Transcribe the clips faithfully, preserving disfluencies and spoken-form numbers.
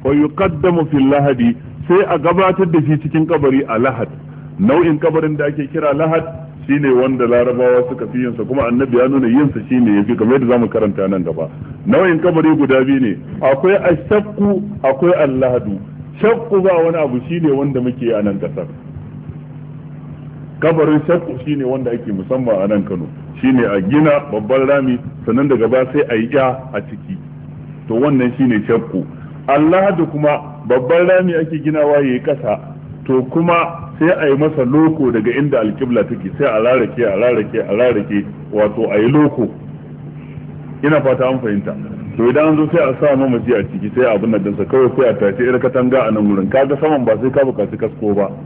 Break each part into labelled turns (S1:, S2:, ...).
S1: fa yuqaddamu fil lahadi sai a gabatar da shi cikin kabari a lahad. Nau'in kabarin da ake kira lahad shine wanda larabawa suka fi yinsa, kuma annabi ya nuna yinsa shine yafi, kamar yadda zamu karanta nan gaba. Nau'in kabari guda biyu ne, akwai ashaqqu akwai allahadu. Shaqqu ba wani abu shine wanda muke a nan kasar. Kabarin shaqqu shine wanda ake musamman a nan Kano, shine a gina babban rami sannan daga ba sai a yi ya a ciki, to wannan shine shaqqu. Allahadu kuma babban rami ake ginawa yayi kasa, to kuma sai a yi masa loko daga inda alƙibla take, sai a rarake a rarake a rarake wato a yi loko. Ina fata an fahimta. To idan an zo sai a sa mamaci a ciki, sai abin nan dinsa kawai sai a tace irin katanga a nan wurin, kaga saman ba sai ka buƙaci kasko ba.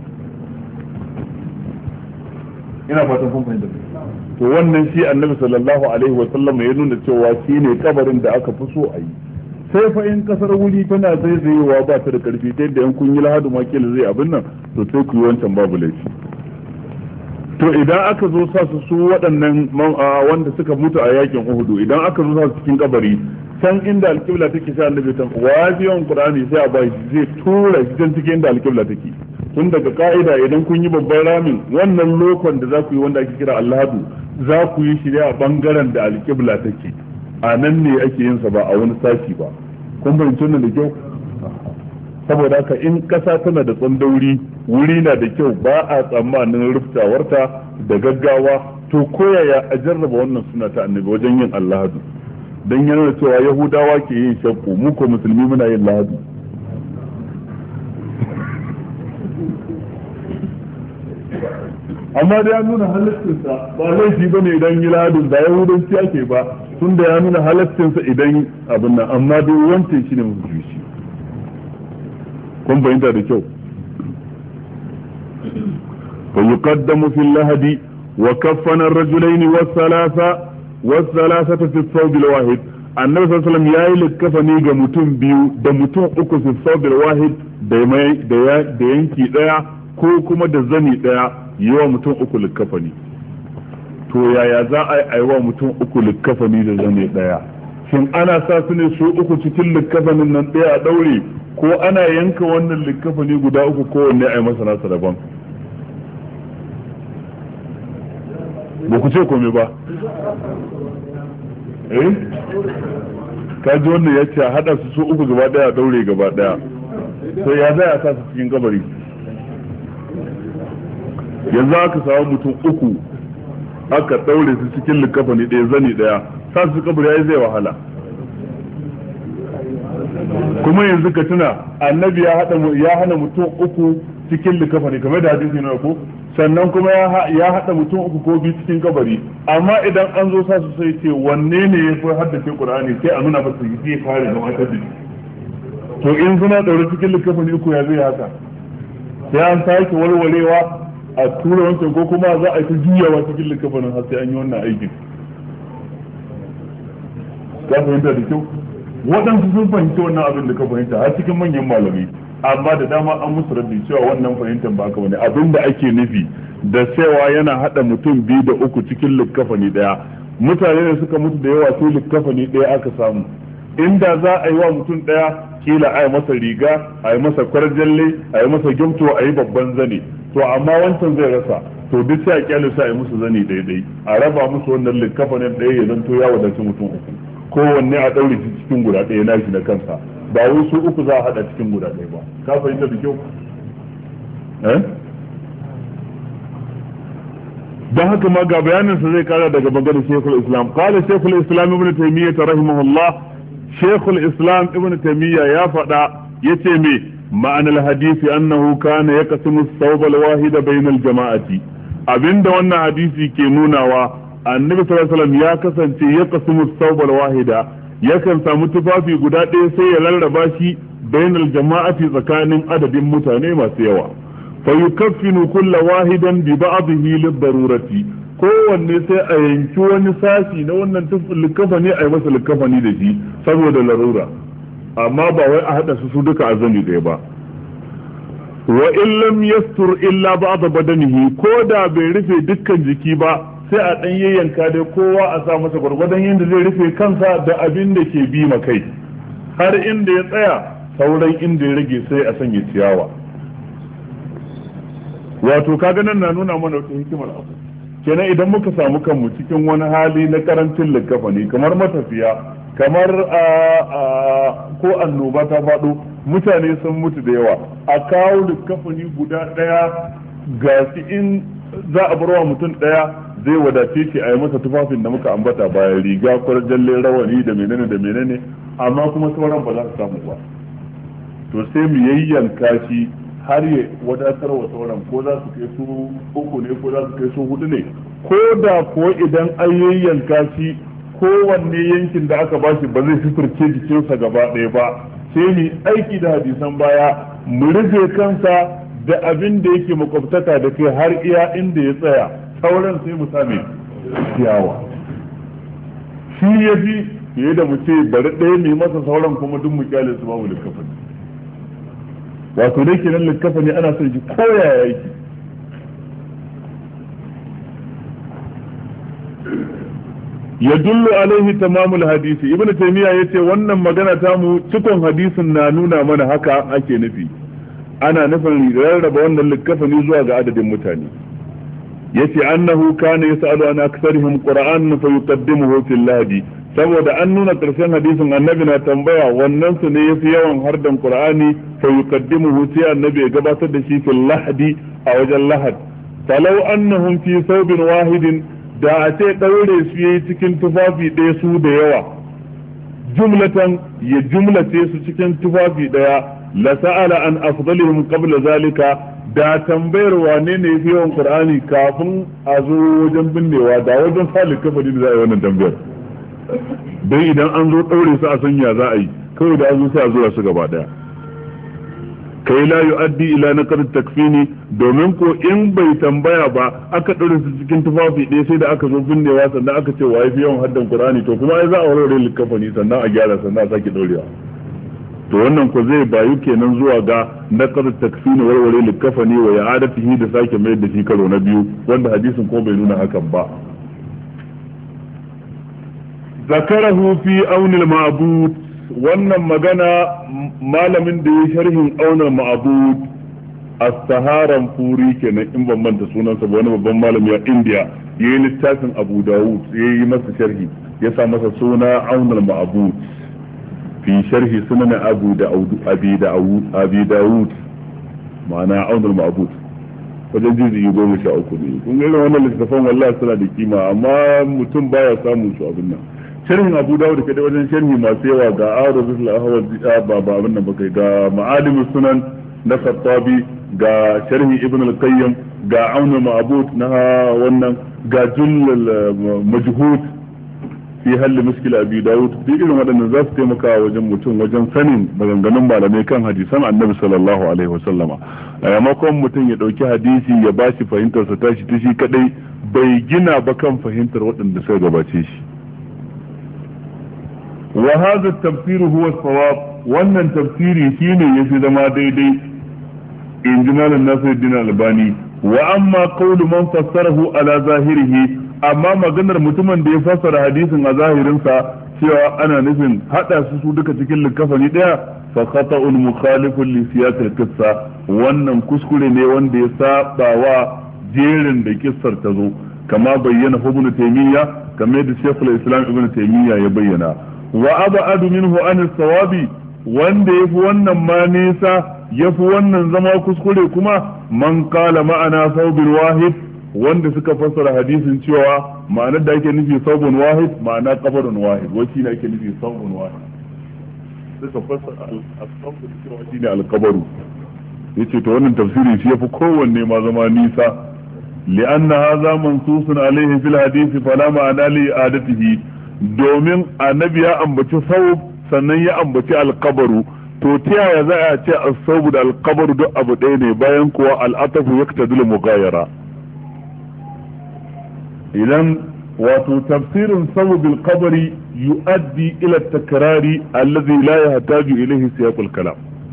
S1: Ina fatan kun fahimta. To wannan shi annabi sallallahu alaihi wa sallam ya nuna cewa shine kabarin da aka fi so a yi. Sai fa in kasar wuri tana zaizayewa ba ta da karfi ta yadda yan kun yi lahadu ma kila zai abin nan, to sai ku yi wancan babu laifi. To idan aka zo sa su su waɗannan wanda suka mutu a yakin Uhudu, idan aka zo sa su cikin kabari can inda alƙibla take sai annabi ta wajiyan Qur'ani sai a ba shi zai tura shi can cikin inda alƙibla take. Tun daga ka'ida idan kun yi babban ramin, wannan lokon da za ku yi wanda ake kira Allahadu za ku yi shi a bangaren da alƙibla take. A nan ne ake yin sa ba a wani sashi ba. Kun fahimci wannan da kyau? Saboda haka in kasa tana da tsandauri, wuri na da kyau, ba a tsammanin ruftawarta da gaggawa, to koyaya a jarraba wannan suna ta annabi wajen yin Allahadu. Dan yana da cewa Yahudawa ke yin shakku, mu ko musulmi muna yin Lahadu. Amma da ya nuna halaccinsa ba laifi ba ne idan yi Lahadun, da Yahudanci ake ba, tun da ya nuna halaccinsa idan abin nan, amma dai wancan shi ne mafi shi. Kun fahimta da kyau. Fa yuqaddamu fil lahadi wa kaffana ar-rajulaini was-salasa was-salasata fi ath-thawb al-wahid. Annabi sallallahu alaihi wasallam yayi likafani ga mutum biyu da mutum uku fi ath-thawb al-wahid, da mai da da yanki daya ko kuma da zani daya, yawa mutum uku likafani. To yaya za a yi wa mutum uku likafani da zani daya? Shin ana sa su ne su uku cikin likafanin nan daya a daure, ko ana yanka wannan likafani guda uku kowanne a yi masa nasa daban? Ba ku ce kome ba? Eh? Kaji wannan ya ce a haɗa su su uku gaba ɗaya a daure gaba ɗaya, sai ya zai a sa su cikin kabari. Yanzu aka samu mutum uku aka daure su cikin likafani ɗaya zani ɗaya, sa su kabari ya yi zai wahala. Kuma yanzu ka tuna annabi ya hada ya hana mutum uku cikin likafani kamar da hadisi ne ko, sannan kuma ya hada mutum uku ko biyu cikin kabari, amma idan an zo sa su sai ce wanne ne ya fi haddace Qur'ani, sai a nuna masa yi fare da mata da to in suna daure cikin likafani uku ya zai haka, sai an sake walwalewa a tura wancan, ko kuma za a yi ta juyawa cikin likafanin har sai an yi wannan aikin. Ka fahimta da kyau? Waɗansu sun fahimci wannan abin da ka fahimta har cikin manyan malamai, amma da dama an musu rabbi cewa wannan fahimtar ba ka wani abin da ake nufi da cewa yana haɗa mutum biyu da uku cikin likkafani ɗaya. Mutane da suka mutu da yawa sai likkafani ɗaya aka samu. Inda za a yi wa mutum ɗaya kila a yi masa riga, a yi masa kwarjalle, a yi masa gyamto, a yi babban zane, to amma wancan zai rasa, to duk sai a kyale sa a yi musu zane daidai, a raba musu wannan likkafanin ɗaya ya zanto ya wadaci mutum uku. Kowanne a ɗaure shi cikin guda ɗaya na shi na kansa, ba wai su uku za a haɗa cikin guda ɗaya ba. Ka fahimta da kyau? Eh? Don haka ma ga bayaninsa zai kara daga bangaren Sheikhul Islam. Qala Sheikhul Islam Ibn Taymiyyah rahimahullah, Sheikhul Islam Ibn Taymiyyah ya faɗa yace me ma'anar hadisi annahu kana yaqsimu as-sawb al-wahid bayna al-jama'ati. Abinda wannan hadisi ke nunawa, annabi sallallahu alaihi wasallam ya kasance ya qasimu as-sawbal wahida, yakan samu tufafi guda ɗaya sai ya rarraba shi bainal jama'ati tsakanin adadin mutane masu yawa, fa yukaffinu kulla wahidan bi ba'dihi lid-darurati, kowanne sai a yanki wani sashi na wannan tufin likafani a yi masa likafani da shi saboda larura, amma ba wai a hada su su duka a zani ɗaya ba. Wa in lam yastur illa ba'da badanihi, ko da bai rufe dukkan jiki ba sai a ɗan yayyanka dai kowa a sa masa gwargwadon yadda zai rufe kansa da abin da ke bi kai, har inda ya tsaya sauran inda ya rage sai a sanya ciyawa. Wato kaga nan na nuna mana wata hikimar abu kenan idan muka samu kanmu cikin wani hali na karancin likkafani kamar matafiya kamar a ko annoba ta faɗo mutane sun mutu da yawa a kawo likkafani guda ɗaya ga shi in za a bar wa mutum ɗaya zai wadace shi a yi masa tufafin da muka ambata bayan riga kwarjalle rawani da menene da menene amma kuma sauran ba za su samu ba to sai mu yayyanka shi har ya wadatar wa sauran ko za su kai su uku ne ko za su kai su hudu ne ko da ko idan an yayyanka shi kowanne yankin da aka bashi ba zai sifirce jikinsa gaba ɗaya ba sai mu aiki da hadisan baya mu rufe kansa da abin da yake makwabtaka da kai har iya inda ya tsaya sauran sai mu same ciyawa shi ya fi fiye da mu ce bari ɗaya mai masa sauran kuma duk mu kyale su babu likkafani wato dai kenan likkafani ana son shi koyaya yake yadullu alaihi tamamul hadisi ibnu taymiya yace wannan magana ta mu cikon hadisin na nuna mana haka ake nufi ana nufin rarraba wannan likkafani zuwa ga adadin mutane yace annahu kana yasalu an aktharihim qur'an fa yuqaddimuhu fil lahdi saboda an nuna karshen hadisin annabi na tambaya wannan su ne yafi yawan hardan qur'ani fa yuqaddimuhu sai annabi ya gabatar da shi fil lahdi a wajen lahad falau annahum fi thawbin wahidin da a ce daure su yayi cikin tufafi ɗaya su da yawa jumlatan ya jumlace su cikin tufafi ɗaya la sa'ala an afdalihim qabla zalika da tambayar wane ne yafi yawan qur'ani kafin a zo wajen binnewa da wajen salik kafari da za a yi wannan tambayar dai idan an zo daure su a sanya za a yi kawai da an zo sai a zura su gaba daya kai la yu'addi ila naqd takfini domin ko in bai tambaya ba aka daure su cikin tufafi ɗaya sai da aka zo binnewa sannan aka ce wa yafi yawan haddan qur'ani to kuma ai za a warware likafani sannan a gyara sannan a sake daurewa to wannan ko zai bayu kenan zuwa ga naqd takfini warware likafani wa i'adatihi da sake mayar da shi karo na biyu wanda hadisin ko bai nuna hakan ba zakarahu fi aunil ma'bud wannan magana malamin da ya sharhin aunil ma'bud as-saharan furi kenan in ban manta sunansa ba wani babban malami a India yayi littafin Abu Dawud yayi masa sharhi ya sa masa suna aunil ma'bud fi sharhi sunan Abu Dawud Abi Dawud Abi Dawud ma'ana aunil ma'bud wajen jizi goma sha uku ne kun ga wannan littafin wallahi suna da kima amma mutum baya samun su abin nan sharhin Abu Dawud ke da wajen sharhi masu yawa ga Aruzul Ahwal ba ba abin nan bakai ga Ma'alim Sunan na Khattabi ga sharhi Ibn al-Qayyim ga Aun Ma'bud na wannan ga Jullal Majhud fi hal mushkil Abi Dawud duk irin waɗannan za su taimaka wajen mutum wajen sanin maganganun malamai kan hadisan Annabi sallallahu alaihi wasallama a yamakon mutum ya dauki hadisi ya bashi fahimtar sa tashi ta shi kadai bai gina ba kan fahimtar waɗanda suka gabace shi وهذا التفسير هو الصواب wannan tafsiri shine yafi zama daidai in ji malam Nasiruddin Albani wa amma qawlu man fassarahu ala zahirihi amma maganar mutumin da ya fassara hadisin a zahirinsa cewa ana nufin hada su su duka cikin likafani daya fa khata'un mukhalifun li siyaq al-qissa wannan kuskure ne wanda ya saba wa jerin da kissar ta zo kama bayyana Ibn Taymiyyah kamar da Sheikhul Islam Ibn Taymiyyah ya bayyana wa abadu minhu an sawabi wanda yafi wannan ma nisa yafi wannan zama kuskure kuma man qala ma'ana thawbin wahid wanda suka fassara hadisin cewa ma'anar da ake nufi thawbun wahid ma'ana qabrun wahid wai shine ake nufi thawbun wahid suka fassara al-thawbun cewa shine al-qabru yace to wannan tafsiri shi yafi kowanne ma zama nisa li'anna hadha mansusun alayhi fil hadisi fala ma'ana li i'adatihi domin annabi ya ambaci saub sannan ya ambaci alkabaru to ta yaya za a ce as-sawb da alkabaru duk abu ɗaya ne bayan kuwa al-atafu yaqtadul mughayara idan wato tafsirin sawb bil qabri yuaddi ila at-takrari alladhi la yahtaju ilayhi siyaq al-kalam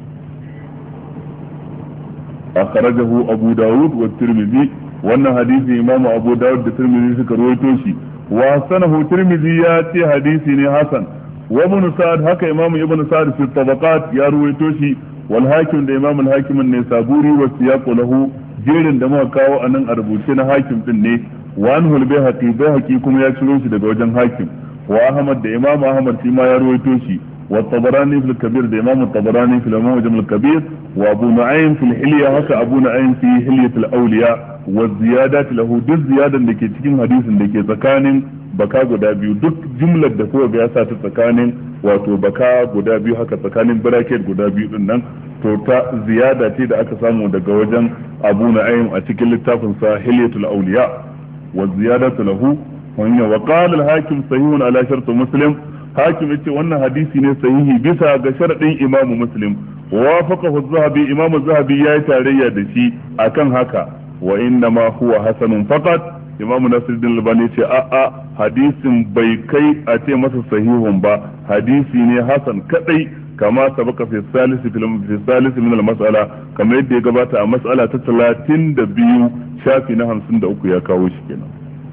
S1: akhrajahu abu daud wa tirmidhi wannan hadisi imamu abu daud da tirmidhi suka rawaito shi wa sanahu tirmidhi ya ce hadisi ne hasan wa ibn sa'd haka imam ibn sa'd fi tabaqat ya ruwaito shi wal hakim da imam al hakim ne saburi wa siyaq lahu jerin da muka kawo anan a rubuce na hakim din ne wa anhu al bayhaqi bayhaqi kuma ya ciro shi daga wajen hakim wa ahmad da imam ahmad shi ma ya ruwaito shi wa tabarani fil kabir da imam tabarani fil mawjam al kabir wa abu nu'aym fil hilya haka abu nu'aym fi hilyat al awliya wa ziyadat lahu duk ziyadan da ke cikin hadisin da ke tsakanin baka guda biyu duk jumlar da kowa ga ya sa ta tsakanin wato baka guda biyu haka tsakanin bracket guda biyu din nan to ta ziyada ce da aka samu daga wajen abu nu'aym a cikin littafin sa hilyatul awliya wa ziyadatu lahu wa qala al hakim sahihun ala shart muslim hakim yace wannan hadisi ne sahihi bisa ga sharadin imamu muslim wafaqahu az-zahabi imamu az-zahabi yayi tarayya da shi akan haka wa inna ma huwa hasanun faqat imamu nasiruddin albani ce a a hadisin bai kai a ce masa sahihun ba hadisi ne hasan kadai kama sabaka fi salisi fi salisi min al-mas'ala kamar yadda ya gabata a mas'ala ta talatin da biyu shafi na hamsin da uku ya kawo shi kenan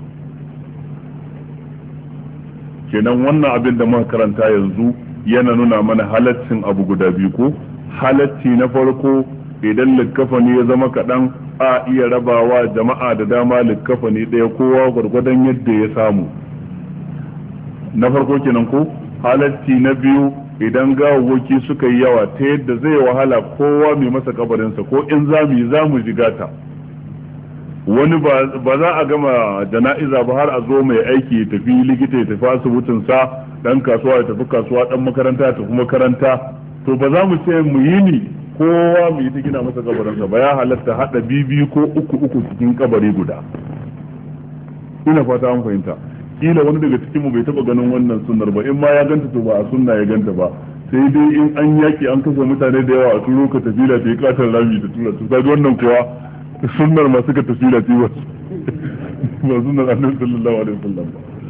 S1: kenan wannan abin da muka karanta yanzu yana nuna mana halaccin abu guda biyu ko halacci na farko idan likkafani ya zama kaɗan a iya rabawa jama'a da dama likkafani ɗaya kowa gwargwadon yadda ya samu na farko kenan ko halacci na biyu idan gawawwaki suka yi yawa ta yadda zai wahala kowa mai masa kabarinsa ko in zamu yi zamu jigata wani ba za a gama jana'iza ba har a zo mai aiki ya tafi likita ya tafi asibitin sa dan kasuwa ya tafi kasuwa dan makaranta ya tafi makaranta to ba za mu ce mu yi ni kowa mu yi ta gina masa kabarinsa ba ya halatta hada bibi ko uku uku cikin kabari guda ina fata an fahimta kila wani daga cikin mu bai taba ganin wannan sunnar ba in ma ya ganta to ba a sunna ya ganta ba sai dai in an yaki an kashe mutane da yawa a turo ka tafila ta yi katar rami ta tura su sai wannan kuwa sunnar masu ka tafila ce ba ba sunnar annabi sallallahu alaihi wasallam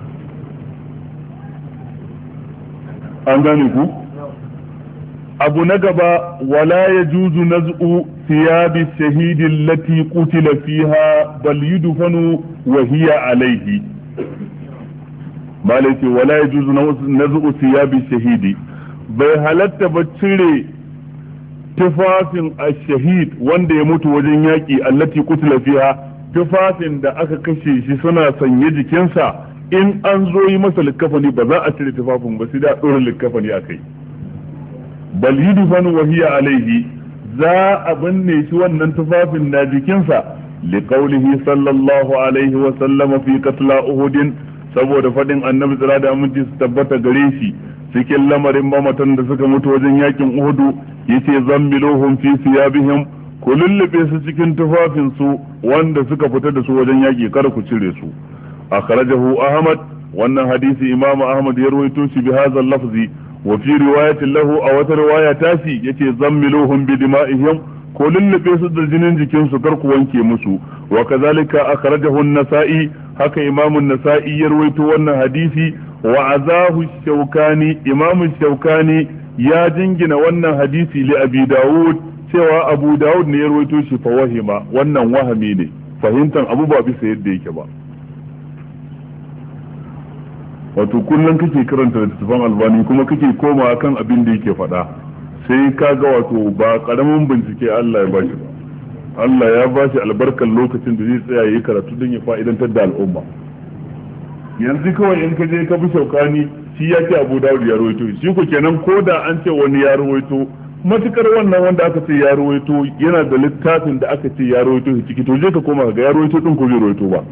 S1: an gane ku abu na gaba wala yajuzu naz'u thiyabi shahidi allati qutila fiha bal yudfanu wa hiya alayhi malaki wala yajuzu naz'u thiyabi shahidi bai halatta ba cire tufafin ash-shahid wanda ya mutu wajen yaki allati qutila fiha tufafin da aka kashe shi suna sanye jikinsa in an zo yi masa likafani ba za a cire tufafin ba sai da dora likafani akai bal yudfanu wa hiya alayhi za a binne shi wannan tufafin na jikinsa liqaulihi sallallahu alaihi wa sallama fi qatla uhud saboda fadin annabi tsira da aminci su tabbata gare shi cikin lamarin mamatan da suka mutu wajen yakin uhudu yace zammiluhum fi siyabihim ku lullube su cikin tufafin su wanda suka fita da su wajen yaki kar ku cire su akhrajahu ahmad wannan hadisi imam ahmad ya rawaito shi bi hadha lafzi wa fi riwayatin lahu a wata riwaya tashi yace zammiluhum bi dima'ihim ko lullube su da jinin jikin su kar ku wanke musu wa kazalika akhrajahu an-nasa'i haka imam an-nasa'i ya rawaito wannan hadisi wa azahu shaukani imam shaukani ya jingina wannan hadisi li abi daud cewa abu daud ne ya rawaito shi fa wahima wannan wahami ne fahimtan abu ba bisa yadda yake ba wato kullum kake karanta littattafan albani kuma kake koma kan abin da yake faɗa sai ka ga wato ba karamin bincike Allah ya bashi ba Allah ya bashi albarkar lokacin da zai tsaya yayi karatu don ya fa'idantar da al'umma yanzu kawai in ka je ka bi shaukani shi ya ce Abu Dawud ya rawaito shi ko kenan ko da an ce wani ya rawaito matukar wannan wanda aka ce ya rawaito yana da littafin da aka ce ya rawaito shi ciki to je ka koma ka ga ya rawaito din ko bai rawaito ba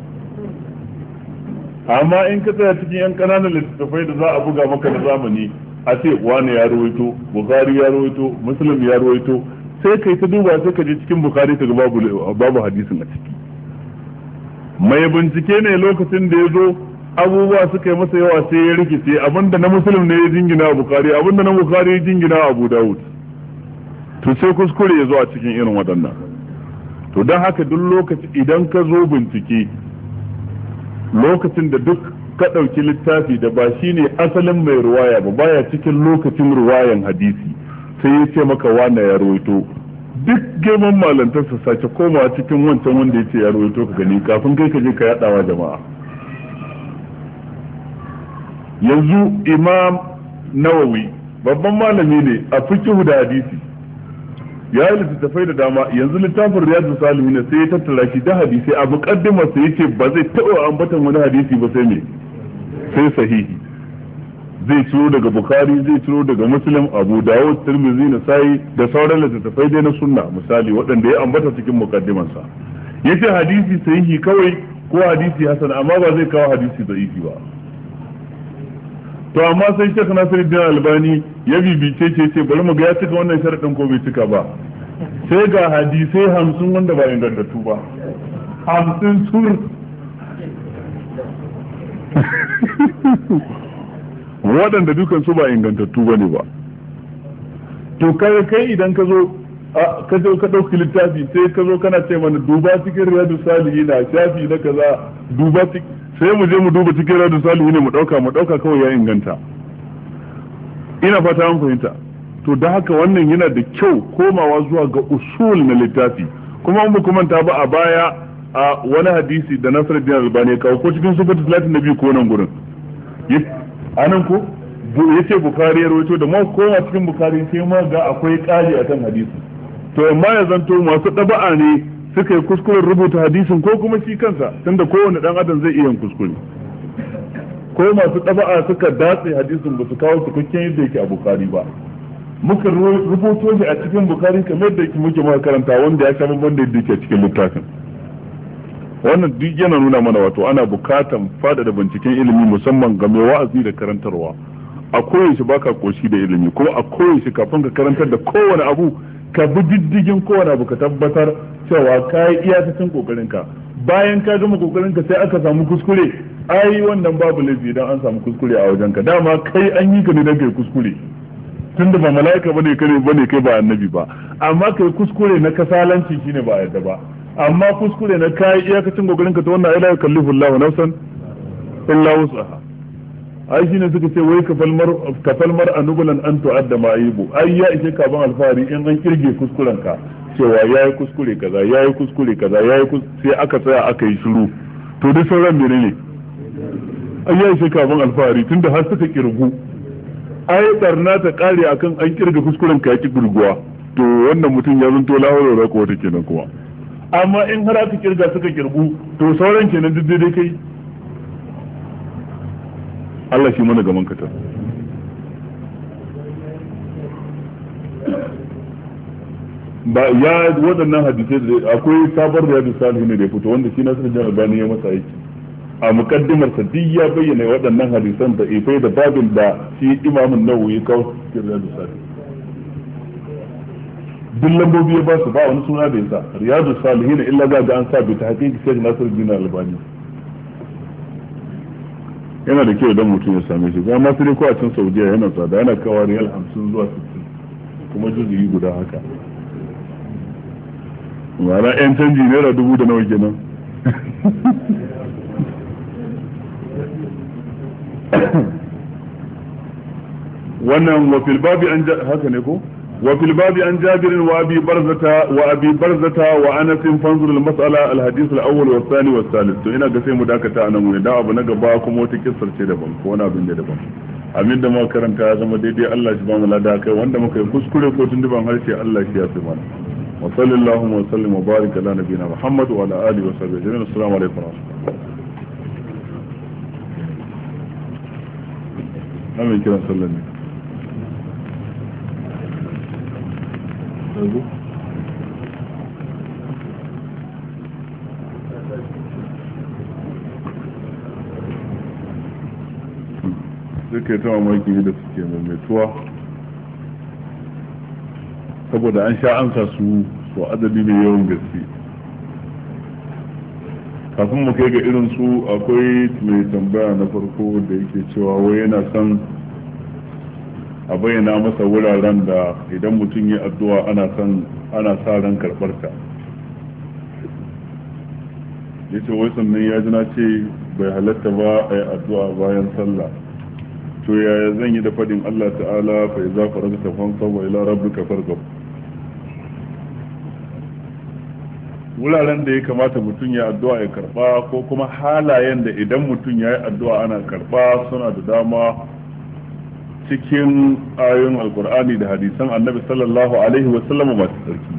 S1: amma in ka tsaya cikin yan kananan littattafai da za a buga maka na zamani a ce wani ya rawaito Bukhari ya rawaito Muslim ya rawaito sai kai ta duba sai ka je cikin Bukhari ka ga babu babu hadisin a ciki mai bincike ne lokacin da ya zo abubuwa suka yi masa yawa sai ya rikice abinda na Muslim ne ya jingina a Bukhari abinda na Bukhari ya jingina a Abu Dawud to sai kuskure ya zo a cikin irin waɗannan to don haka duk lokaci idan ka zo bincike lokacin da duk ka ɗauki littafi da ba shi ne asalin mai ruwaya ba baya cikin lokacin ruwayan hadisi sai ya ce maka wane ya rawaito duk girman malantarsa sake komawa cikin wancan wanda ya ce ya rawaito ka gani kafin kai ka je ka yaɗawa jama'a yanzu imam nawawi babban malami ne a fiqh da hadisi ya yi littattafai da dama yanzu littafin riyadu salihin sai ya tattara shi da hadisi a muqaddimar sa yace ba zai taɓa ambatan wani hadisi ba sai ne sai sahihi zai ciro daga bukhari zai ciro daga muslim abu dawud tirmidhi nasai da sauran littattafai dai na sunna misali waɗanda ya ambata cikin muqaddimar sa yace hadisi sahihi kawai ko hadisi hasan amma ba zai kawo hadisi da'ifi ba to amma sai Sheikh Nasiruddin Albani ya bibice ce ce bari mu ga ya cika wannan sharadin ko bai cika ba sai ga hadisai hamsin wanda ba ingantattu ba hamsin sur waɗanda dukan su ba ingantattu bane ba to kai kai idan ka zo ka zo ka ɗauki littafi sai ka zo kana ce mana duba cikin riyadu salihin na shafi na kaza duba cikin sai mu je mu duba cikin riyadu salihin ne mu ɗauka mu ɗauka kawai ya inganta ina fata an fahimta to da haka wannan yana da kyau komawa zuwa ga usul na littafi kuma an ba manta ba a baya a wani hadisi da Nasiruddin Albani ya kawo ko cikin sifatu salatin nabi ko nan gurin anan ko yace Bukhari ya rawaito da mu koma cikin Bukhari sai ma ga akwai ƙari akan hadisi to amma ya zanto masu ɗaba'a ne suka yi kuskuren rubuta hadisin ko kuma shi kansa tunda kowane ɗan adam zai iya kuskure ko masu ɗaba'a suka datse hadisin ba su kawo cikakken yadda yake a Bukhari ba muka rubuto shi a cikin Bukhari kamar yadda muke muka karanta wanda ya sha bamban da yadda yake a cikin littafin wannan duk yana nuna mana wato ana bukatan faɗaɗa binciken ilimi musamman ga mai wa'azi da karantarwa a koyaushe baka koshi da ilimi kuma a koyaushe kafin ka karantar da kowane abu ka bi diddigin kowane abu ka tabbatar cewa ka yi iyakacin kokarinka bayan ka gama kokarinka sai aka samu kuskure ai wannan babu laifi idan an samu kuskure a wajenka dama kai an yi ka ne don kai kuskure tunda ba mala'ika bane kai bane kai ba annabi ba amma kai kuskure na kasalanci shine ba yadda ba amma kuskure na kai iyakacin kokarinka to wannan ila yukallifu Allahu nafsan illa wus'aha ai shine suka ce wai kafal mar kafal mar anubulan an tu'adda ma'ibu ai ya ishe ka ban alfahari in an kirge kuskuren ka cewa yayi kuskure kaza yayi kuskure kaza yayi sai aka tsaya aka yi shiru to duk sauran menene ai ya ishe ka ban alfahari tunda har suka kirgu ai barna ta kare akan an kirga kuskuren ka yaki gurguwa to wannan mutum ya zanto lahoro da ko take kenan kuma amma in har aka kirga suka kirgu to sauran kenan duk daidai kai Allah shi mana gaman katar ba ya waɗannan hadisai da akwai sabar da yadda salihu ne da ya fito wanda shi Nasiruddin Albani ya masa aiki a mukaddimar sa duk ya bayyana waɗannan hadisan da ifai da babin da shi Imam Nawawi ya kawo cikin Riyadu Salihin duk lambobi ya ba su ba wani suna da yasa Riyadu Salihin illa ga ga an sa bi ta hakiki sai Nasiruddin Albani yana da kyau idan mutum ya same shi amma sai ko a can Saudiya yana tsada yana kawo riyal hamsin zuwa sittin kuma juzuyi guda haka ma'ana yan canji naira dubu da nawa kenan wannan wa fil babi an haka ne ko وفي الباب عن جابر وابي برزة وابي برزة وانس فانظر المسألة الحديث الاول والثاني والثالث to ina ga sai mu dakata anan mu da abu na gaba kuma wata kissar ce daban ko wani abin da daban amin da muka karanta ya zama daidai Allah shi ba mu lada kai wanda muka yi kuskure ko tunduban harshe Allah shi ya fi mana wa sallallahu wa sallim wa barik ala nabiyina Muhammad wa ala alihi wa sahbihi ajma'in assalamu alaikum wa rahmatullahi amin kiran sallallahu yanzu suke ta mamaki da suke maimaituwa saboda an sha ansa su su adadi mai yawan gaske kafin mu kai ga irin su akwai mai tambaya na farko da yake cewa wai yana son a bayyana masa wuraren da idan mutum yi addu'a ana san ana sa ran karɓar ta yace wai sannan ya ji na ce bai halatta ba a yi addu'a bayan sallah to yaya zan yi da fadin Allah ta'ala fa iza faragta fansab wa ila rabbika farghab wuraren da ya kamata mutum ya addu'a ya karba ko kuma halayen da idan mutum ya yi addu'a ana karba suna da dama cikin ayoyin alkur'ani da hadisan annabi sallallahu alaihi wasallam masu tsarki.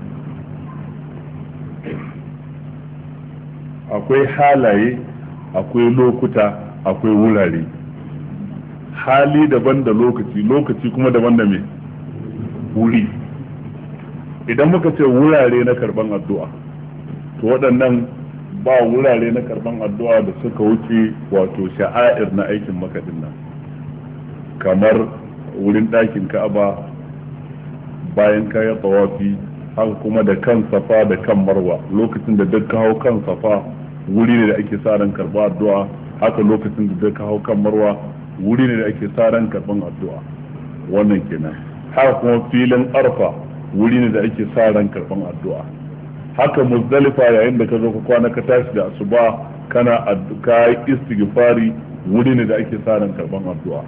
S1: Akwai halaye, akwai lokuta, akwai wurare. Hali daban da lokaci, lokaci kuma daban da me wuri. Idan muka ce wurare na karban addu'a, to waɗannan ba wurare na karban addu'a da suka wuce wato sha'air na aikin makaɗin nan, kamar wurin ɗakin Ka'aba bayan kayan tsawafi, haka kuma da kan Safa da kan Marwa. Lokacin da duk hau kan Safa wuri ne da ake sa ran karɓar addu'a, haka lokacin da duk hau kan Marwa wuri ne da ake sa ran karɓar addu'a. Wannan kenan. Haka kuma filin Arfa wuri ne da ake sa ran karɓar addu'a. Haka Muzdalifa yayin da ka zo ka kwana ka tashi da asuba kana ka yi istighfari wuri ne da ake sa ran karɓar addu'a.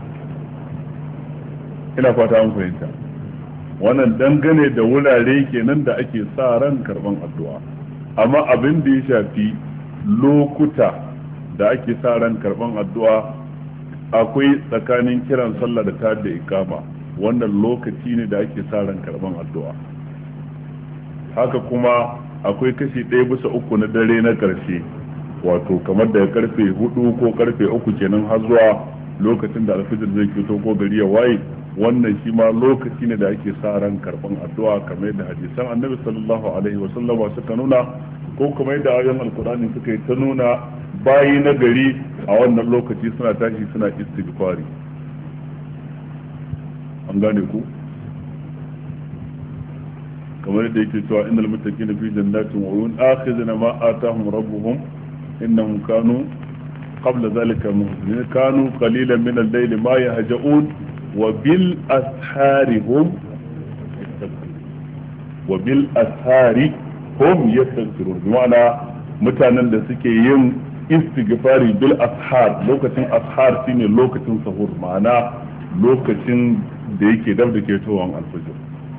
S1: Ina fata an fahimta. Wannan dangane da wurare kenan da ake sa ran karban addu'a. Amma abin da ya shafi lokuta da ake sa ran karban addu'a, akwai tsakanin kiran sallah da ta da ikama, wannan lokaci ne da ake sa ran karban addu'a. Haka kuma akwai kashi ɗaya bisa uku na dare na ƙarshe, wato kamar daga karfe hudu ko karfe uku kenan har zuwa lokacin da alfijir zai fito ko gari ya waye. Wannan shi ma lokaci ne da ake sa ran karban addu'a, kamar yadda hadisan annabi sallallahu alaihi wa sallam suka nuna, ko kamar yadda ayoyin alkur'ani suka yi ta nuna bayi na gari a wannan lokaci suna tashi suna istighfari. An gane ku? kamar yadda yake cewa innal muttaqina fi jannatin wa uyun akhizina ma atahum rabbuhum innahum kanu qabla dhalika muhsinin kanu qalilan min al-layli ma yahja'un وبالأسحار هم وبالأسحار هم يستغفرون. بمعنى mutanen da suke yin istighfari bil ashar, lokacin ashar shine lokacin sahur, ma'ana lokacin da yake dab da ke towon alfajir.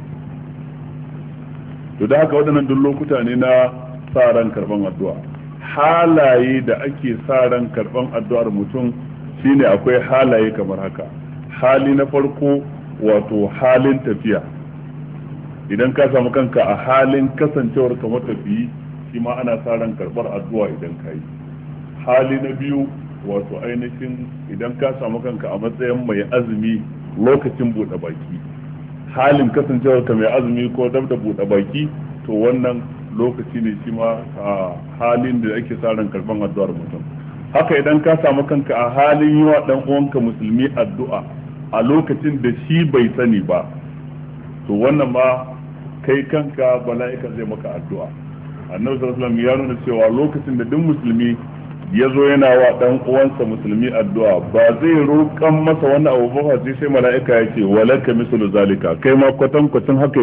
S1: to da haka waɗannan duk lokuta ne na sa ran karban addu'a. Halaye da ake sa ran karban addu'ar mutum shine akwai halaye kamar haka. Hali na farko wato halin tafiya, idan ka samu kanka a halin kasancewar ka matafiyi, shi ma ana sa ran karbar addu'a idan ka yi. Hali na biyu wato ainihin idan ka samu kanka a matsayin mai azumi lokacin buɗe baki, halin kasancewar ka mai azumi ko dab da buɗe baki, to wannan lokaci ne shi ma a halin da ake sa ran karban addu'ar mutum. Haka idan ka samu kanka a halin yi wa ɗan uwanka musulmi addu'a a lokacin da shi bai sani ba, to wannan ma kai kanka bala'ika zai maka addu'a. Annabi sallallahu alaihi wasallam ya nuna cewa lokacin da duk musulmi ya zo yana wa dan uwansa musulmi addu'a, ba zai roƙan masa wani abu ba sai sai mala'ika ya ce walaka mislu zalika, kai ma kwatan kwatan haka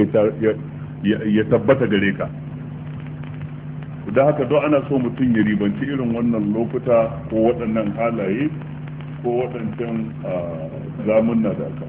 S1: ya tabbata gare ka. Da haka don ana so mutum ya ribanci irin wannan lokuta ko waɗannan halaye ko waɗancan zamunna da aka.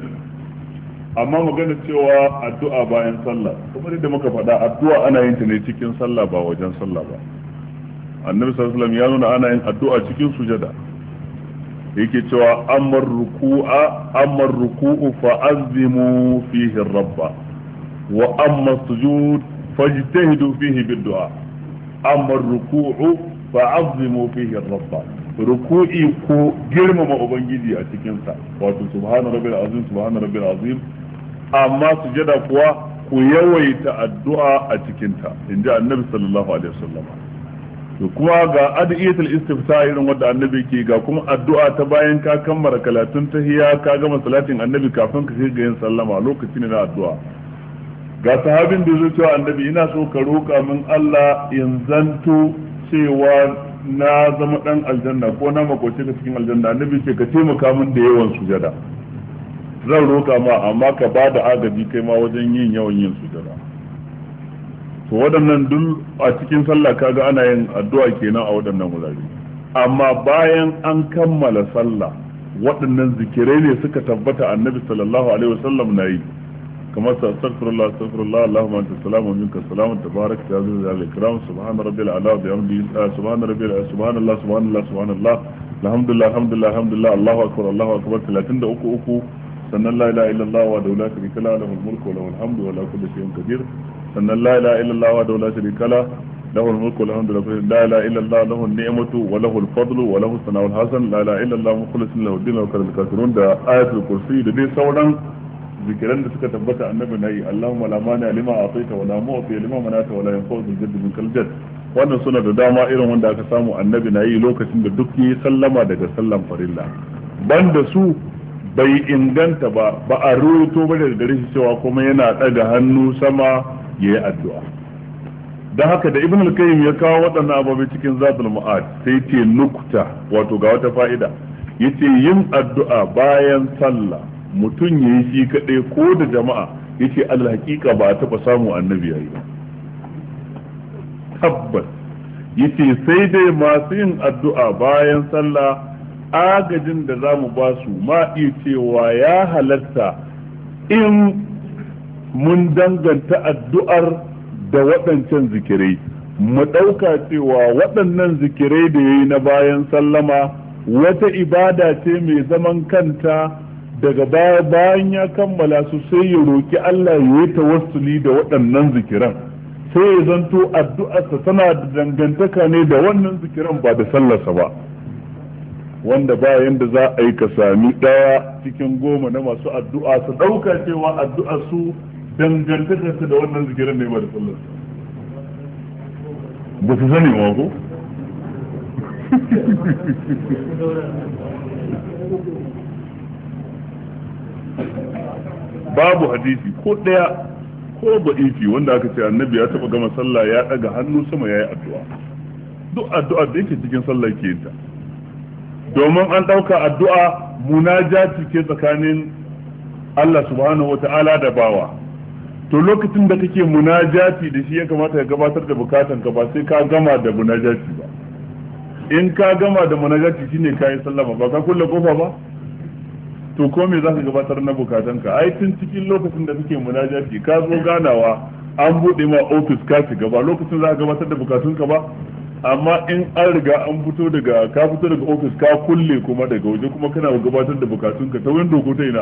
S1: Amma magana cewa addu'a bayan sallah, kamar yadda muka faɗa, addu'a ana yin ta ne cikin sallah ba wajen sallah ba. Annabi sallallahu alaihi wasallam ya nuna ana yin addu'a cikin sujada, yake cewa amma ruku'a amma ruku'u fa azimu fihi rabba wa amma sujud fajtahidu fihi bid-du'a. amma ruku'u fa'azzimu fihi rabba, ruku'i ko girmama ubangiji a cikin sa, wato subhana rabbil azim subhana rabbil azim. Amma sujada kuwa ku yawaita addu'a a cikin ta, inji annabi sallallahu alaihi wasallam. to kuma ga adiyatul istifta irin wanda annabi ke, ga kuma addu'a ta bayan ka kammala karatun tahiyya ka gama salatin annabi kafin ka shiga yin sallama, lokaci ne na addu'a. Ga sahabin da zai cewa annabi ina so ka roƙa min Allah in zanto cewa na zama dan aljanna ko na makoci ka cikin aljanna. Annabi ce ka taimaka min da yawan sujada, zan roƙa ma amma ka ba da agaji kai ma wajen yin yawan yin sujada. To waɗannan duk a cikin sallah kaga ana yin addu'a kenan a waɗannan wurare. Amma bayan an kammala sallah, waɗannan zikirai ne suka tabbata annabi sallallahu alaihi wasallam na yi, kamar sa astaghfirullah astaghfirullah allahumma anta salamu minka salamu tabarak ya zul jalal ikram subhana rabbil ala wa bihamdihi subhana rabbil subhanallah subhanallah subhanallah alhamdulillah alhamdulillah alhamdulillah allahu akbar allahu akbar talatin da uku uku sannan la ilaha illallah wa la sharika lahu lahul mulku wa lahul hamdu wa la kulli shay'in qadir sannan la ilaha illallah wa la sharika lahu lahul mulku wa lahul hamdu la ilaha illallah lahun ni'matu wa lahul fadlu wa lahu sana'ul hasan la ilaha illallah mukhlisin lahu din wa karal kafirun da ayatul kursi da dai sauran zikiran da suka tabbata annabi nayi Allahumma la mani lima ataita wa la mu'ti lima manata wa la yanfa'u dhal jaddi minkal jadd wannan suna da dama irin wanda aka samu annabi nayi lokacin da duk yi sallama daga sallan farilla banda su bai inganta ba ba a ruwaito ba daga gare shi cewa kuma yana daga hannu sama yayi addu'a dan haka da ibn al-qayyim ya kawo waɗannan ababe cikin zadul ma'ad sai ce nukta wato ga wata fa'ida yace yin addu'a bayan sallah mutum yayi shi kadai ko da jama'a yace al-haqiqa ba ta ba samu annabi yayi ba tabbas yace sai dai masu yin addu'a bayan sallah agajin da za mu ba su ma iya cewa ya halatta in mun danganta addu'ar da waɗancan zikirai mu ɗauka cewa waɗannan zikirai da ya yi na bayan sallama wata ibada ce mai zaman kanta daga baya bayan ya kammala su sai ya roki Allah ya yi tawassuli da waɗannan zikiran sai ya zanto addu'arsa tana da dangantaka ne da wannan zikiran ba da sallarsa ba wanda bayan da za a yi ka sami ɗaya cikin goma na masu addu'a su ɗauka cewa addu'ar su dangantaka su da wannan zikiran ne ba da sallarsa ba su sani ma ko babu hadisi ko ɗaya ko ba'ifi wanda aka ce annabi ya taba gama sallah ya daga hannu sama yayi addu'a duk addu'a da yake cikin sallah ke ta domin an dauka addu'a munajati ke tsakanin Allah subhanahu wata'ala da bawa to lokacin da kake munajati da shi ya kamata ka gabatar da bukatan ka ba sai ka gama da munajati ba in ka gama da munajati shine kai sallama ba ka kulle kofa ba to ko me zaka gabatar na bukatanka ai tun cikin lokacin da kake munajati ka zo ganawa an bude ma office ka shiga ba lokacin zaka gabatar da bukatunka ba amma in an riga an fito daga ka fito daga office ka kulle kuma daga waje kuma kana gabatar da bukatunka ta window ko ta ina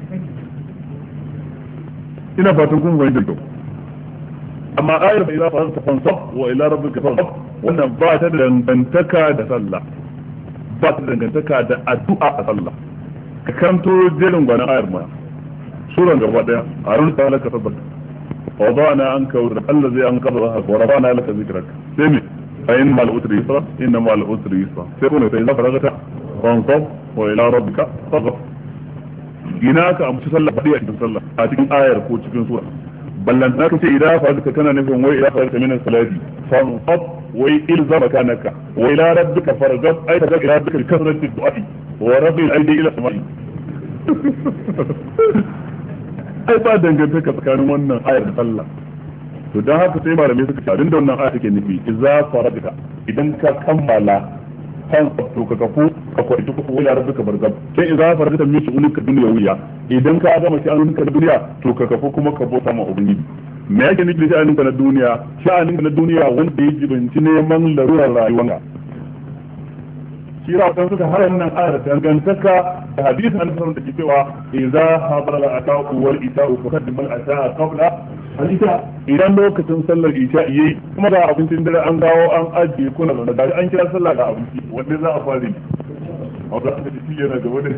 S1: ina fatan kun fahimta to amma ayar da idza faranta fansab wa ila rabbika fansab wannan ba ta da dangantaka da sallah ba ta da dangantaka da addu'a a sallah ka kanto jerin gwanin ayar ma suran gaba daya a rubuta laka sabbat wa wada'na anka allazi anqadha wa rafa'na laka zikrak sai me fa in mal usri yusra inna mal usri yusra sai kuma sai za faragata fansab wa ila rabbika faghfir ina ka amsa sallah fadi a cikin sallah a cikin ayar ko cikin sura ballan ta ce idan fa kana nufin wai idan fa min salati fansab wai ilzama kanaka wa ila rabbika farghab ay ta ila rabbika kasratu du'a wa rabbil aidi ila samai ai ba dangantaka tsakanin wannan ayar da sallah to dan haka sai malamai suka ce abinda wannan ayar take nufi idza faragta idan ka kammala kan to ka kafu ka kwai to ko ila rabbika barzab sai idza faragta min shu'unika dunyawiya idan ka gama sha'aninka na duniya to ka kafu kuma ka bauta ma ubangiji me yake nufi da sha'aninka na duniya sha'aninka na duniya wanda ya jibinci neman larurar rayuwarka shi ra kan suka har nan ayar dangantaka da hadisin annabi da ke cewa idza habara al-ata'u wal ita'u faqaddim al-ata'a qabla al-ita idan lokacin sallar isha yayi kuma da abincin dare an gawo an ajiye kuna da an kira sallah da abinci wanda za a fara yi wanda aka ji yana da wani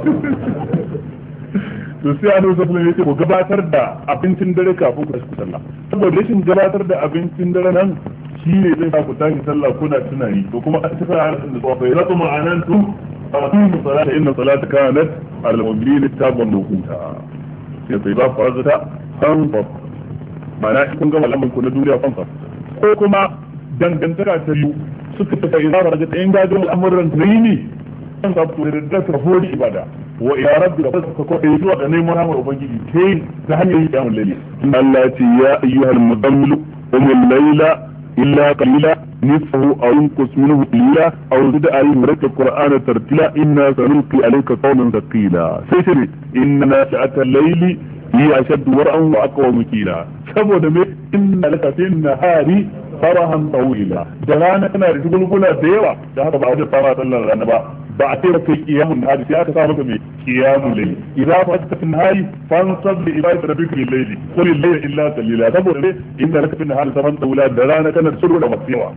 S1: to sai annabi sallallahu alaihi wasallam ya ce ku gabatar da abincin dare kafin ku tashi sallah saboda rashin gabatar da abincin dare nan shi ne zai sa ku tashi sallah kuna tunani to kuma a cikin harsun da tsofai za ku ma'anantu a cikin salata inna salata kanat al-mu'minin taban lokuta sai sai ba farzata an fa mana kun ga malamin ku na duniya fanfa ko kuma dangantaka ta biyu suka tafi idza farajat in ga dole al'amuran tayini an ga ku da ta hori ibada wa ila rabbika fasaka ko zuwa ga neman rahmar ubangiji kai ta hanyar yin kiyamul layli Allah ya ayyuhal mudammil qum al-layla إلا قليلا نصفه أو انقص منه قليلا أو زد عليه مرتب القرآن ترتيلا إنا سنلقي عليك قولا ثقيلا سيسري إن ناشئة الليل هي أشد ورعا وأقوى مكيلا سبو دمي إن لك في النهار صرها طويلا جلانا كنا رسول كنا ديوة جهة بعد صلاة الله لأنبا ba a taimaka kai kiyamun nahari sai aka sa maka mai kiyamun laili idza fatta fi nahari fansab li ibadati rabbika bil laili qul layla illa qalila saboda ne inda laka fi nahari saban tawla da rana kana suru da masiwa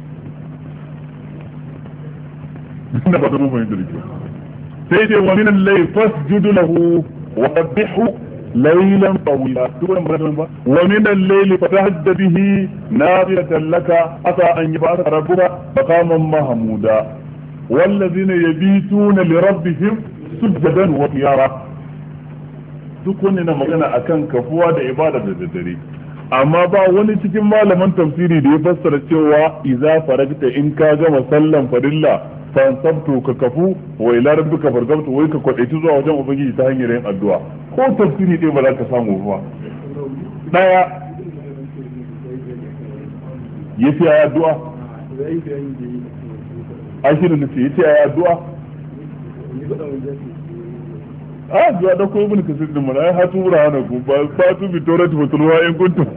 S1: inda ba da mu fahimta dake sai dai wa min al-layl fasjudu lahu wa sabbihu laylan tawila duwan baradan ba wa min al-layli fatahadda bihi nafilatan laka asa an yab'atha rabbuka maqaman mahmuda والذين يبيتون لربهم سجدا وقياما dukkan ina magana akan kafuwa da ibada da daddare amma ba wani cikin malaman tafsiri da ya fassara cewa idza faragta in ka gama sallan farilla fansabtu ka kafu wa ila rabbika fargabtu wai ka kwadaiti zuwa wajen ubangiji ta hanyar yin addu'a ko tafsiri dai ba za ka samu ba daya yace ayi addu'a ashirin nace yace ayi addu'a a addu'a da ko ibn kasir din mala hatu burhana ku ba fatu bi tawrat wa tulwa in kuntum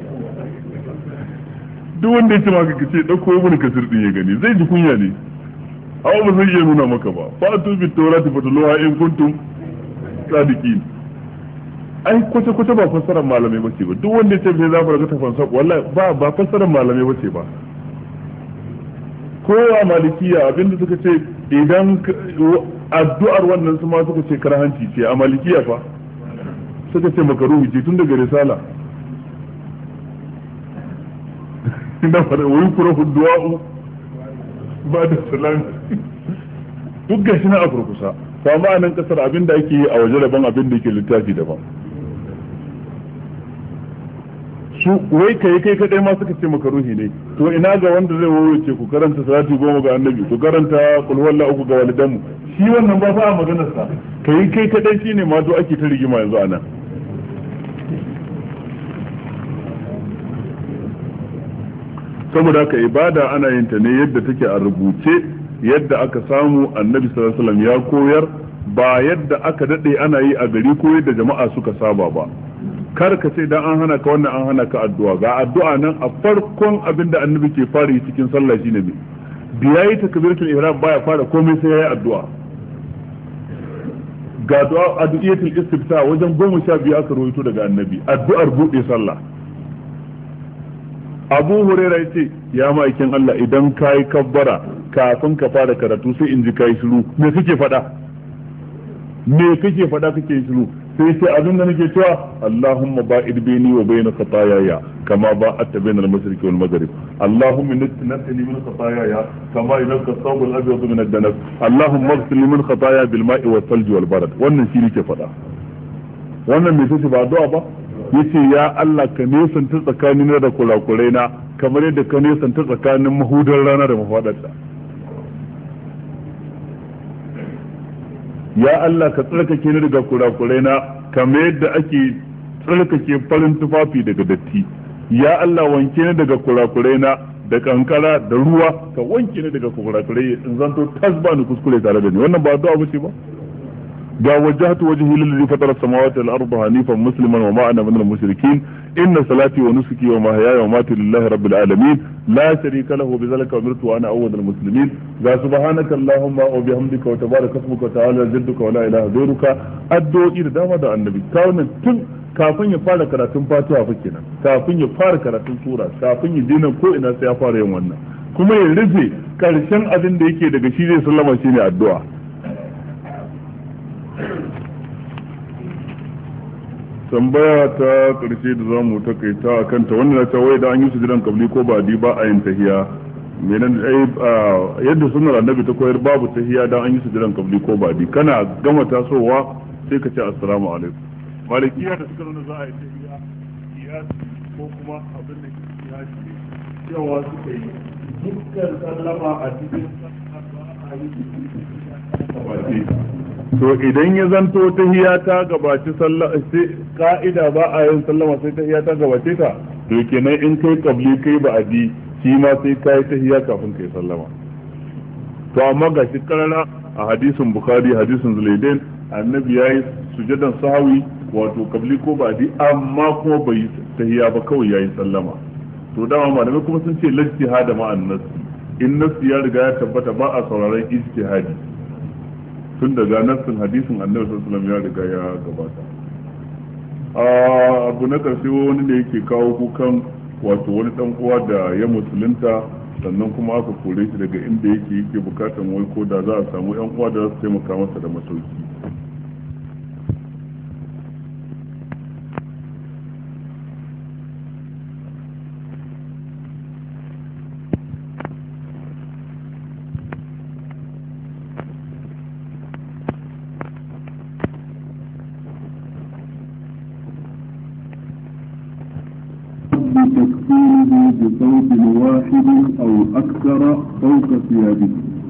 S1: duk wanda yace maka kace da ko ibn kasir din ya gani zai ji kunya ne amma ba zai iya nuna maka ba fatu bi tawrat wa tulwa in kuntum sadiqin ai kwace kwace ba fassarar malamai bace ba duk wanda yace bai zafara ga tafansa wallahi ba ba fassarar malamai bace ba ko a malikiya abinda suka ce idan addu'ar wannan su ma suka ce karhanci ce a malikiya fa suka ce makaruhi ce tun daga risala ina fara wani kura du'a'u ba da salam duk gashi na afurkusa to amma a nan kasar abinda ake yi a waje daban abinda yake littafi daban su wai kai kai kadai ma suka ce makaruhi ne to ina ga wanda zai wawace ku karanta salati goma ga annabi ku karanta qul huwallahu uku ga walidanmu shi wannan ba fa a maganar sa kai kai kadai shine ma to ake ta rigima yanzu anan saboda haka ibada ana yin ta ne yadda take a rubuce yadda aka samu annabi sallallahu alaihi wasallam ya koyar ba yadda aka dade ana yi a gari ko yadda jama'a suka saba ba kar ka ce dan an hana ka wannan an hana ka addu'a ga addu'a nan a farkon abin da annabi ke fara yi cikin sallah shine me biyayi takbiratul ihram baya fara komai sai yayi addu'a ga du'a addu'iyatul istifta wajen goma sha biyu aka rawaito daga annabi addu'ar bude sallah Abu Hurairah yace ya ma'aikin Allah idan kai kabbara kafin ka fara karatu sai in ji kai shiru me kake fada me kake fada kake shiru sai sai abin da nake cewa Allahumma ba'id baini wa bayna khataayaya kama ba'adta bayna al-mashriqi wal maghrib Allahumma naqqini min khataayaya kama yunqqa ath-thawb al-abyad min ad-danas Allahumma ighfir li min khataaya bil ma'i wal thalj wal barad wannan shi nake faɗa wannan me take ba addu'a ba yace ya Allah ka nesanta tsakanin da kulakurai na kamar yadda ka nesanta tsakanin mahudar rana da mafadarta ya Allah ka tsarkake ni daga kurakurai na kamar yadda ake tsarkake farin tufafi daga datti ya Allah wanke ni daga kurakurai na da kankara da ruwa ka wanke ni daga kurakurai in zanto tasba ni kuskure tare da ni wannan ba addu'a bace ba ga wajhatu wajhi lillazi fatara samawati wal arda hanifan musliman wa ma ana minal mushrikeen inna salati wa nusuki wa mahyaya wa mamati lillahi rabbil alamin la sharika lahu bizalika umirtu wa ana awwalul muslimin ga subhanaka allahumma wa bihamdika wa tabaraka ismuka wa ta'ala jadduka wa la ilaha ghayruka addu'o'i da dama da annabi kawunan tun kafin ya fara karatun fatiha fa kenan kafin ya fara karatun sura kafin ya dina ko ina sai ya fara yin wannan kuma ya rufe karshen abin da yake daga shi zai sallama shine addu'a tambaya ta karshe da zamu takaita a kanta wannan na cewa da an yi sujudan kabli ko ba di ba a yin tahiya menan ai yadda sunnar annabi ta koyar babu tahiya dan an yi sujudan kabli ko ba di kana gama tasowa sai ka ce assalamu alaikum malikiya da suka nuna za a yi tahiya kiyasi ko kuma abin da ke kiyasi cewa suka yi dukkan sallama a cikin sallah a yi to idan ya zanto tahiyya ta gabaci sallah sai ka'ida ba a yin sallama sai tahiyya ta gabace ta to kenan in kai kabli kai ba'adi shi ma sai kai tahiyya kafin kai sallama to amma ga shi karara a hadisin bukhari hadisin zulaidain annabi yayi sujudan sahawi wato kabli ko ba'adi amma kuma bai tahiyya ba kawai yayi sallama to dama malamai kuma sun ce lijtihada ma'an nas in nas ya riga ya tabbata ba a sauraron ijtihadi tun daga nassin hadisin annabi sallallahu alaihi wasallam ya riga ya gabata. abu na karshe wani da yake kawo kukan wato wani dan uwa da ya musulunta sannan kuma aka kore shi daga inda yake yake bukatan wai ko da za a samu yan uwa da za su taimaka masa da masauki.
S2: تكفيره بصوت واحد أو أكثر فوق ثيابه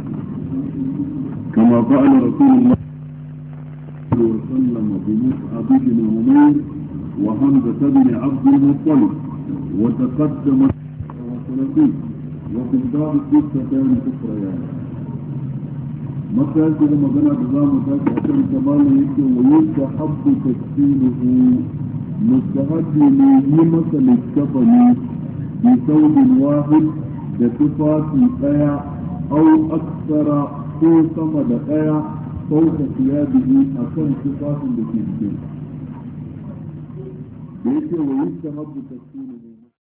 S2: كما فعل رسول الله صلى الله عليه وسلم بمصعب بن عمير وحمزة بن عبد المطلب وتقدم وثلاثين وقدام ستتان أخريان متى كما بنى بزام ذاك عشان كمان يكي ويستحب تكفيره مستحب ليمة للكفن بثوب واحد بصفات الآية أو أكثر في صمد آية فوق ثيابه أكثر صفات التي فيه. ويستحب تكفيره